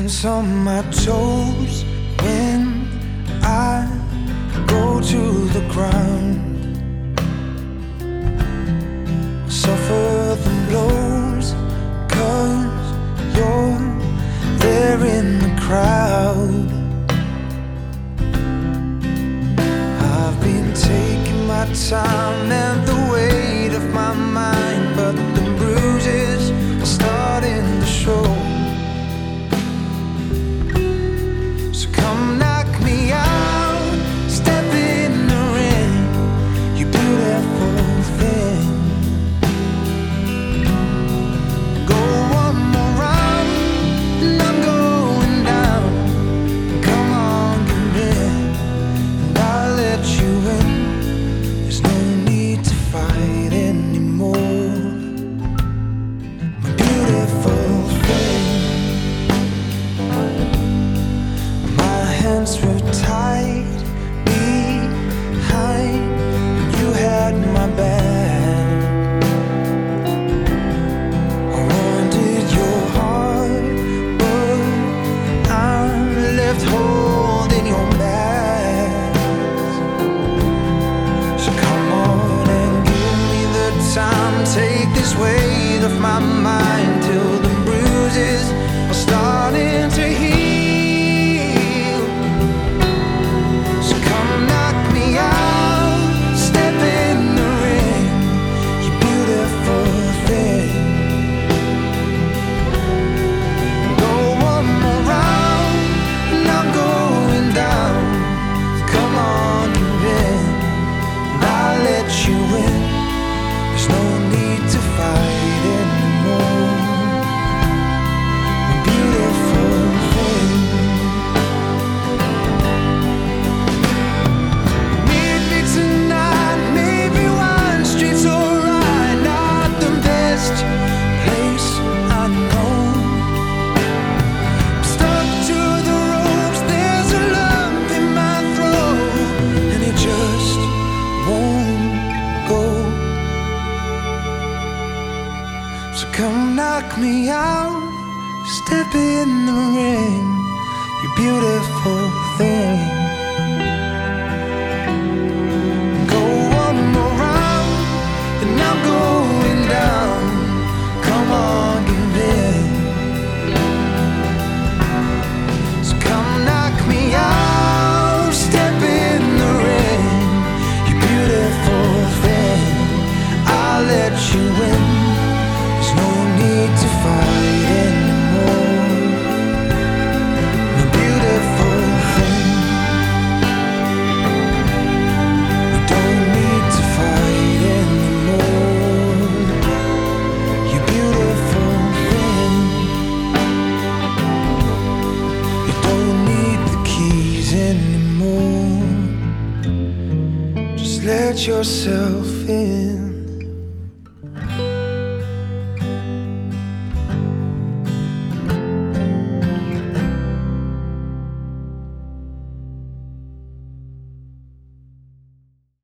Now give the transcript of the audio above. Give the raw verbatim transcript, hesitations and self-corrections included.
hands on my toes when I go to the ground. Suffer the blows, 'cause you're there in the crowd. I've been taking my time and the weight of my mind, but the bruises are starting to show. So come knock me out, step in the ring, you beautiful thing. Go one more round and I'm going down. Come on, give in and I'll let you in. There's no need to fight anymore, my beautiful thing. My hands were tied behind, you had my back. I wanted your heart, but I'm left holding your back. So come on and give me the time, take this weight off my mind till the bruises are starting to heal. So come knock me out, step in the ring, you beautiful thing. Go one more round and I'm going down. Come on, give in and I'll let you in. There's no need to fight anymore, my beautiful thing. Meet me tonight, maybe one street's alright. Not the best place I know. I'm stuck to the ropes, there's a lump in my throat, and it just won't go. So come knock me out, step in the ring, you beautiful thing. Go one more round and I'm going down. Come on, give in. So come knock me out, step in the ring, you beautiful thing. I'll let you in. There's no need to fight anymore, my beautiful thing. We don't need to fight anymore, you beautiful thing. You don't need the keys anymore, just let yourself in.